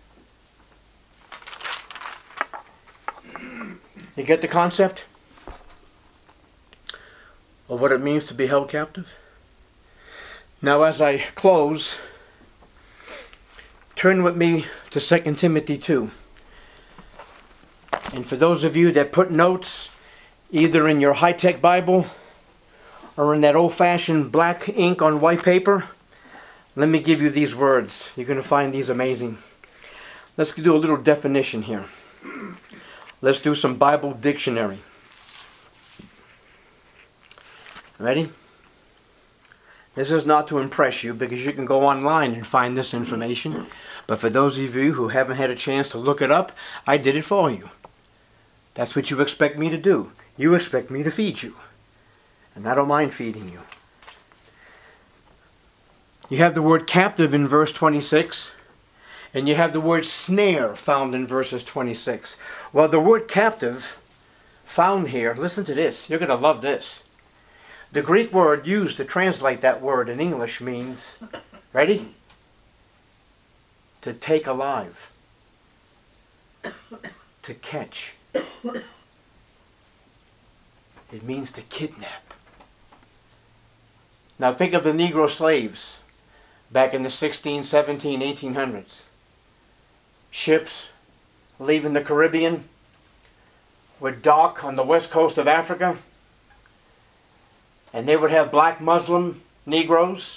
You get the concept of what it means to be held captive? Now, as I close, turn with me to 2 Timothy 2. And for those of you that put notes either in your high-tech Bible or in that old-fashioned black ink on white paper, let me give you these words. You're going to find these amazing. Let's do a little definition here. Let's do some Bible dictionary. Ready? This is not to impress you, because you can go online and find this information. But for those of you who haven't had a chance to look it up, I did it for you. That's what you expect me to do. You expect me to feed you. And I don't mind feeding you. You have the word captive in verse 26. And you have the word snare found in verses 26. Well, the word captive found here, listen to this. You're going to love this. The Greek word used to translate that word in English means, ready? To take alive. To catch. It means to kidnap. Now think of the Negro slaves back in the 16, 17, 1800s. Ships leaving the Caribbean would dock on the west coast of Africa. And they would have black Muslim Negroes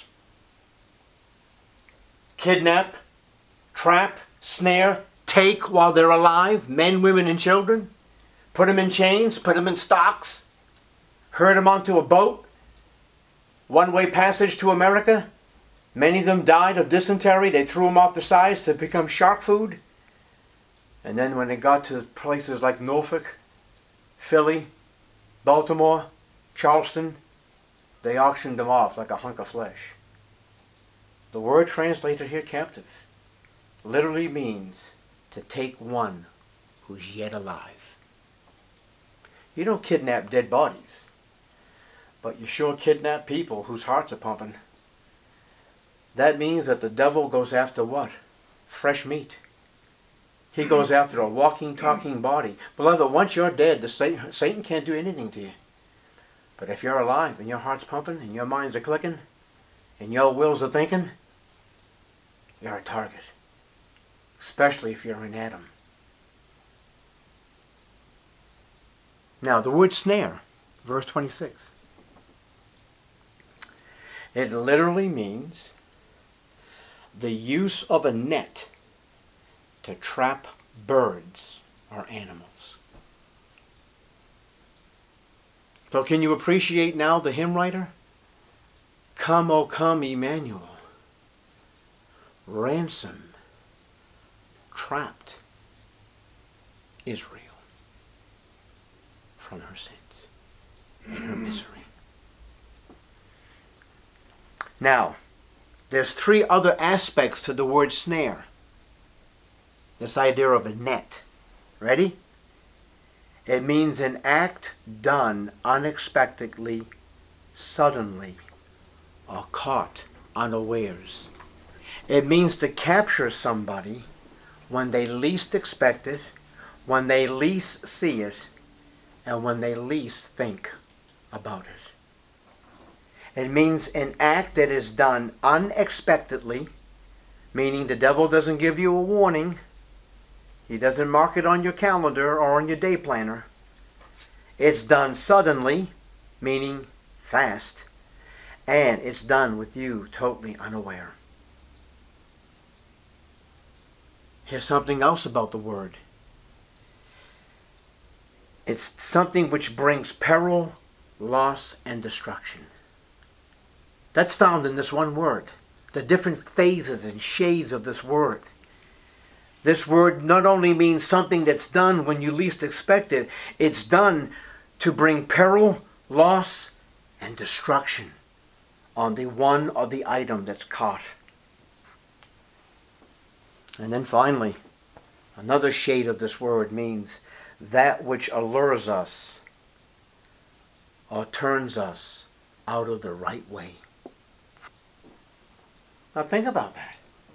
kidnap, trap, snare, take while they're alive, men, women, and children, put them in chains, put them in stocks, herd them onto a boat, one-way passage to America. Many of them died of dysentery. They threw them off the sides to become shark food. And then when they got to places like Norfolk, Philly, Baltimore, Charleston, they auctioned them off like a hunk of flesh. The word translated here, captive, literally means to take one who's yet alive. You don't kidnap dead bodies, but you sure kidnap people whose hearts are pumping. That means that the devil goes after what? Fresh meat. He goes after a walking, talking body. Beloved, once you're dead, Satan can't do anything to you. But if you're alive and your heart's pumping and your minds are clicking and your wills are thinking, you're a target. Especially if you're in Adam. Now, the word snare, verse 26. It literally means the use of a net to trap birds or animals. So can you appreciate now the hymn writer? Come, O come, Emmanuel. Ransom, trapped Israel from her sins and her misery. Now, there's three other aspects to the word snare. This idea of a net. Ready? It means an act done unexpectedly, suddenly, or caught unawares. It means to capture somebody when they least expect it, when they least see it, and when they least think about it. It means an act that is done unexpectedly, meaning the devil doesn't give you a warning. He doesn't mark it on your calendar or on your day planner. It's done suddenly, meaning fast, and it's done with you totally unaware. Here's something else about the word. It's something which brings peril, loss, and destruction. That's found in this one word. The different phases and shades of this word. This word not only means something that's done when you least expect it, it's done to bring peril, loss, and destruction on the one or the item that's caught. And then finally, another shade of this word means that which allures us or turns us out of the right way. Now think about that.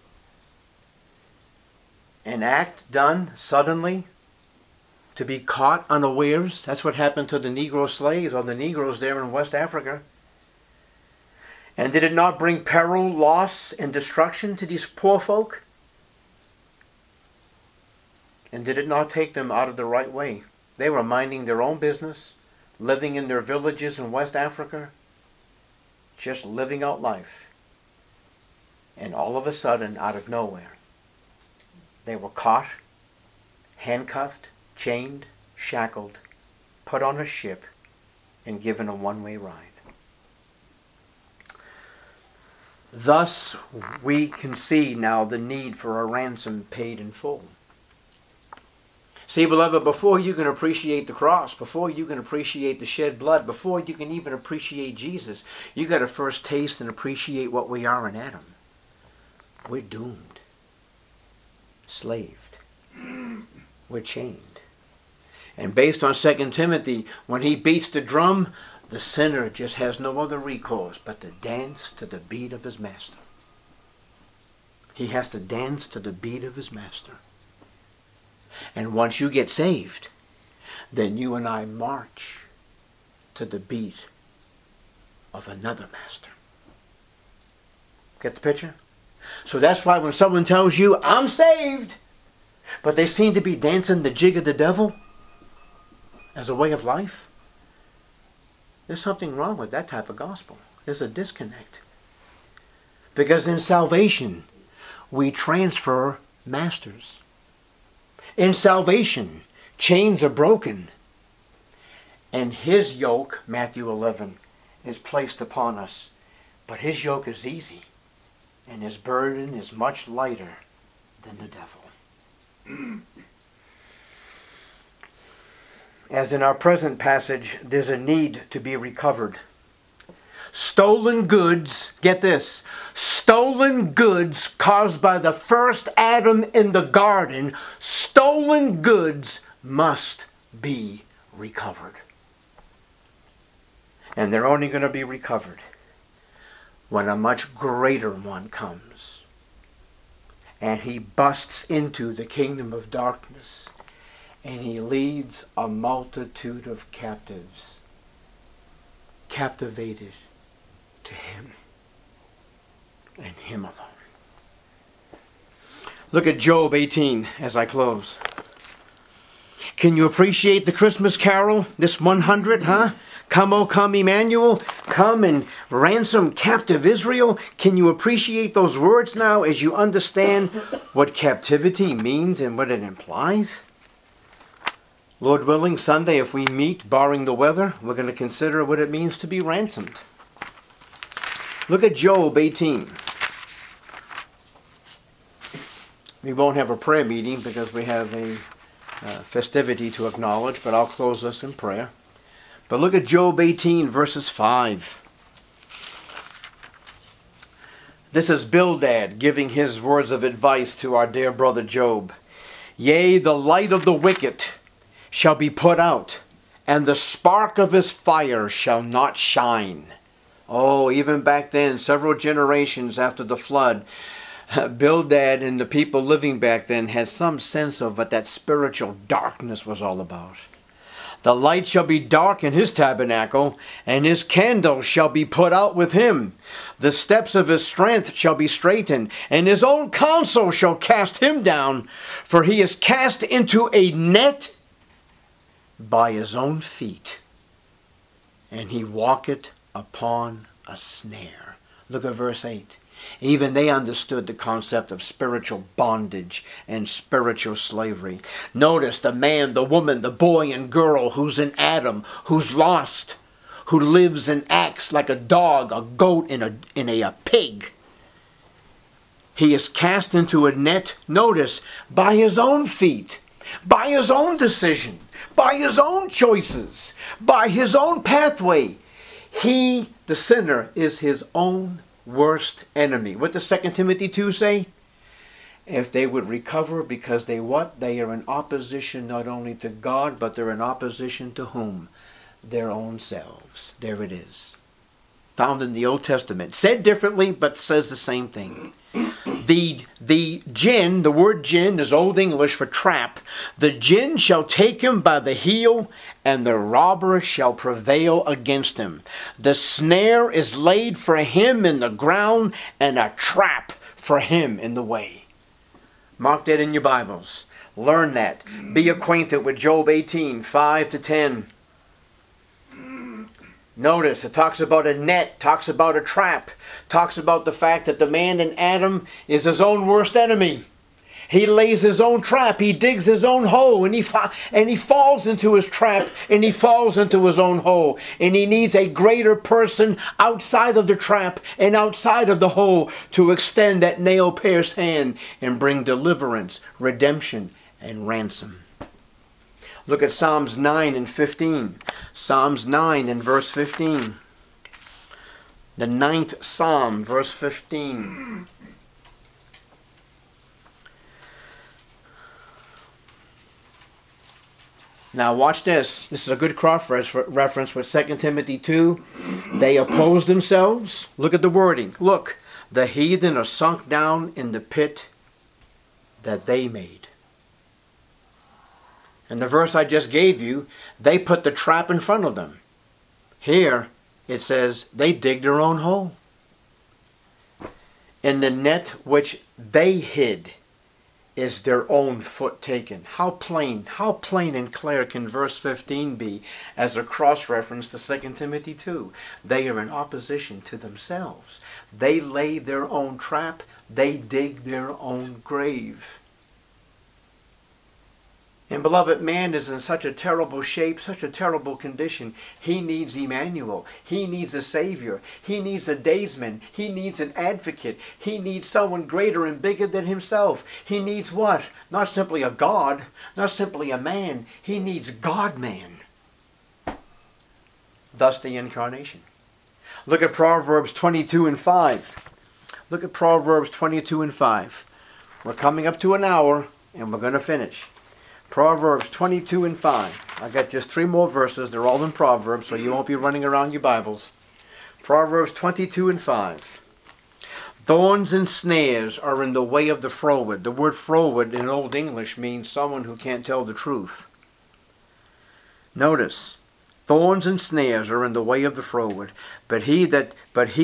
An act done suddenly to be caught unawares. That's what happened to the Negro slaves or the Negroes there in West Africa. And did it not bring peril, loss, and destruction to these poor folk? And did it not take them out of the right way? They were minding their own business, living in their villages in West Africa, just living out life. And all of a sudden, out of nowhere, they were caught, handcuffed, chained, shackled, put on a ship, and given a one-way ride. Thus, we can see now the need for a ransom paid in full. See, beloved, before you can appreciate the cross, before you can appreciate the shed blood, before you can even appreciate Jesus, you got to first taste and appreciate what we are in Adam. We're doomed, slaved, we're chained. And based on 2 Timothy, when he beats the drum, the sinner just has no other recourse but to dance to the beat of his master. He has to dance to the beat of his master. And once you get saved, then you and I march to the beat of another master. Get the picture? So that's why when someone tells you, I'm saved, but they seem to be dancing the jig of the devil as a way of life, there's something wrong with that type of gospel. There's a disconnect. Because in salvation, we transfer masters. In salvation, chains are broken. And his yoke, Matthew 11, is placed upon us. But his yoke is easy. And his burden is much lighter than the devil. As in our present passage, there's a need to be recovered. Stolen goods, get this, stolen goods caused by the first Adam in the garden, stolen goods must be recovered. And they're only going to be recovered when a much greater one comes. And he busts into the kingdom of darkness. And he leads a multitude of captives, captivated to him and him alone. Look at Job 18 as I close. Can you appreciate the Christmas carol, this 100, huh? Come, O come, Emmanuel, come and ransom captive Israel. Can you appreciate those words now as you understand what captivity means and what it implies? Lord willing, Sunday, if we meet, barring the weather, we're going to consider what it means to be ransomed. Look at Job 18. We won't have a prayer meeting because we have a festivity to acknowledge, but I'll close this in prayer. But look at Job 18, verses 5. This is Bildad giving his words of advice to our dear brother Job. Yea, the light of the wicked shall be put out, and the spark of his fire shall not shine. Oh, even back then, several generations after the flood, Bildad and the people living back then had some sense of what that spiritual darkness was all about. The light shall be dark in his tabernacle, and his candle shall be put out with him. The steps of his strength shall be straitened, and his own counsel shall cast him down, for he is cast into a net by his own feet, and he walketh upon a snare. Look at verse 8. Even they understood the concept of spiritual bondage and spiritual slavery. Notice the man, the woman, the boy and girl who's in Adam, who's lost, who lives and acts like a dog, a goat, and a pig. He is cast into a net, notice, by his own feet, by his own decision, by his own choices, by his own pathway. He, the sinner, is his own worst enemy. What does 2 Timothy 2 say? If they would recover, because they what? They are in opposition not only to God, but they're in opposition to whom? Their own selves. There it is. Found in the Old Testament. Said differently, but says the same thing. The jinn, the word jinn is Old English for trap. The jinn shall take him by the heel, and the robber shall prevail against him. The snare is laid for him in the ground, and a trap for him in the way. Mark that in your Bibles. Learn that. Be acquainted with Job 18, 5-10. Notice, it talks about a net, talks about a trap, talks about the fact that the man in Adam is his own worst enemy. He lays his own trap, he digs his own hole, and he falls into his trap, and he falls into his own hole. And he needs a greater person outside of the trap and outside of the hole to extend that nail-pierced hand and bring deliverance, redemption, and ransom. Look at Psalms 9 and 15. Psalms 9 and verse 15. The 9th Psalm, verse 15. Now watch this. This is a good cross-reference with 2 Timothy 2. They oppose themselves. Look at the wording. Look, the heathen are sunk down in the pit that they made. In the verse I just gave you, they put the trap in front of them. Here, it says they dig their own hole. In the net which they hid is their own foot taken. How plain and clear can verse 15 be as a cross-reference to 2 Timothy 2? They are in opposition to themselves. They lay their own trap. They dig their own grave. And beloved, man is in such a terrible shape, such a terrible condition. He needs Emmanuel. He needs a Savior. He needs a daysman. He needs an advocate. He needs someone greater and bigger than himself. He needs what? Not simply a God, not simply a man. He needs God-man. Thus the incarnation. Look at Proverbs 22 and 5. Look at Proverbs 22 and 5. We're coming up to an hour and we're going to finish. Proverbs 22 and 5. I got just 3 more verses. They're all in Proverbs, so you won't be running around your Bibles. Proverbs 22 and 5. Thorns and snares are in the way of the froward. The word froward in Old English means someone who can't tell the truth. Notice, thorns and snares are in the way of the froward, but he that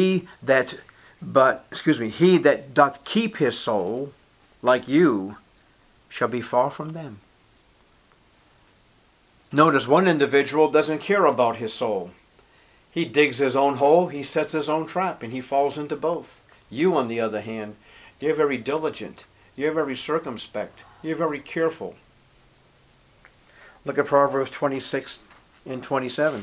doth keep his soul, like you, shall be far from them. Notice one individual doesn't care about his soul. He digs his own hole, he sets his own trap, and he falls into both. You, on the other hand, you're very diligent, you're very circumspect, you're very careful. Look at Proverbs 26 and 27.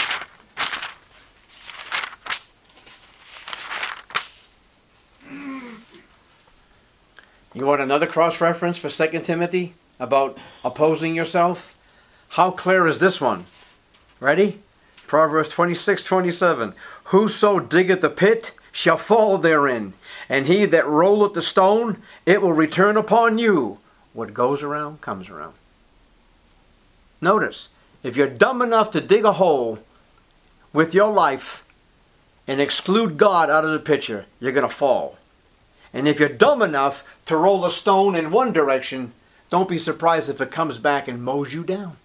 You want another cross-reference for 2 Timothy about opposing yourself? How clear is this one? Ready? Proverbs 26:27. Whoso diggeth a pit shall fall therein, and he that rolleth the stone, it will return upon you. What goes around comes around. Notice, if you're dumb enough to dig a hole with your life and exclude God out of the picture, you're going to fall. And if you're dumb enough to roll a stone in one direction, don't be surprised if it comes back and mows you down.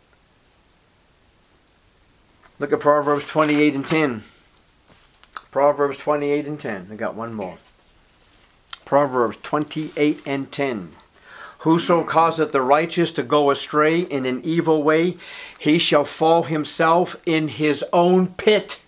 Look at Proverbs 28 and 10. Proverbs 28 and 10. I got one more. Proverbs 28 and 10. Whoso causeth the righteous to go astray in an evil way, he shall fall himself in his own pit.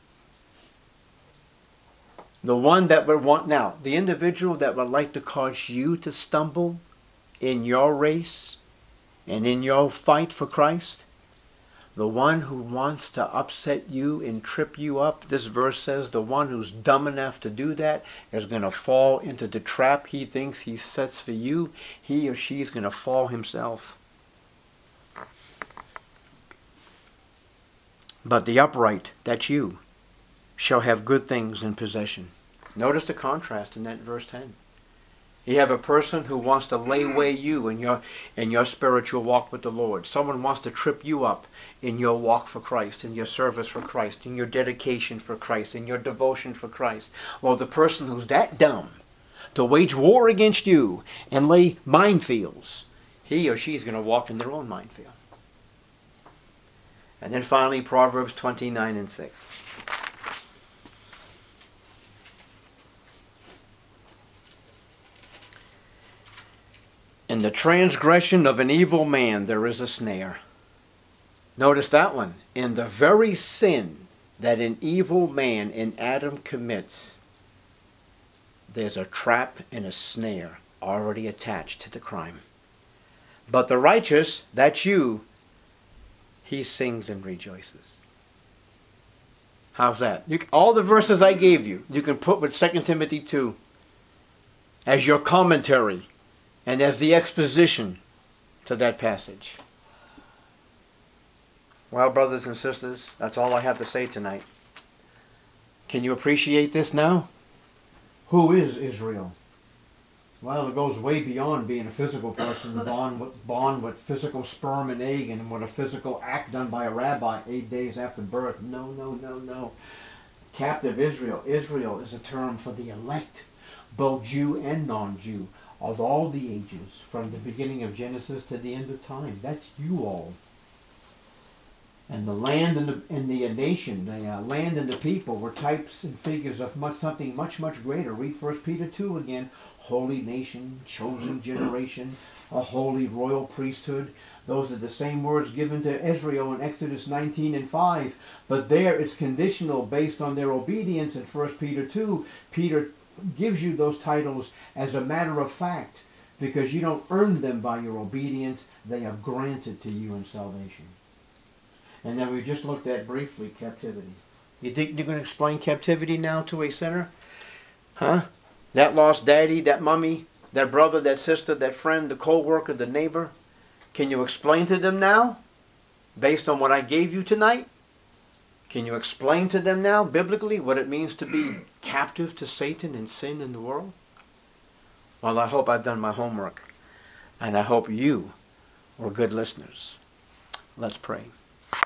The one that would want, now, the individual that would like to cause you to stumble in your race and in your fight for Christ, the one who wants to upset you and trip you up, this verse says the one who's dumb enough to do that is going to fall into the trap he thinks he sets for you. He or she is going to fall himself. But the upright, that's you, shall have good things in possession. Notice the contrast in that verse 10. You have a person who wants to lay way you in your spiritual walk with the Lord. Someone wants to trip you up in your walk for Christ, in your service for Christ, in your dedication for Christ, in your devotion for Christ. Well, the person who's that dumb to wage war against you and lay minefields, he or she is going to walk in their own minefield. And then finally, Proverbs 29 and 6. In the transgression of an evil man there is a snare. Notice that one. In the very sin that an evil man in Adam commits, there's a trap and a snare already attached to the crime. But the righteous, that's you, he sings and rejoices. How's that? All the verses I gave you, you can put with 2 Timothy 2 as your commentary and as the exposition to that passage. Well, brothers and sisters, that's all I have to say tonight. Can you appreciate this now? Who is Israel? Well, it goes way beyond being a physical person, born with physical sperm and egg and with a physical act done by a rabbi 8 days after birth. No. Captive Israel. Israel is a term for the elect, both Jew and non-Jew, of all the ages, from the beginning of Genesis to the end of time. That's you all. And the land and the nation, the land and the people were types and figures of something much greater. Read 1 Peter 2 again. Holy nation, chosen generation, a holy royal priesthood. Those are the same words given to Israel in Exodus 19 and 5. But there it's conditional based on their obedience in 1 Peter 2. Peter gives you those titles as a matter of fact because you don't earn them by your obedience. They are granted to you in salvation. And then we just looked at briefly captivity. You think you're going to explain captivity now to a sinner? Huh? That lost daddy, that mommy, that brother, that sister, that friend, the co-worker, the neighbor. Can you explain to them now, based on what I gave you tonight? Can you explain to them now, biblically, what it means to be captive to Satan and sin in the world? Well, I hope I've done my homework. And I hope you were good listeners. Let's pray.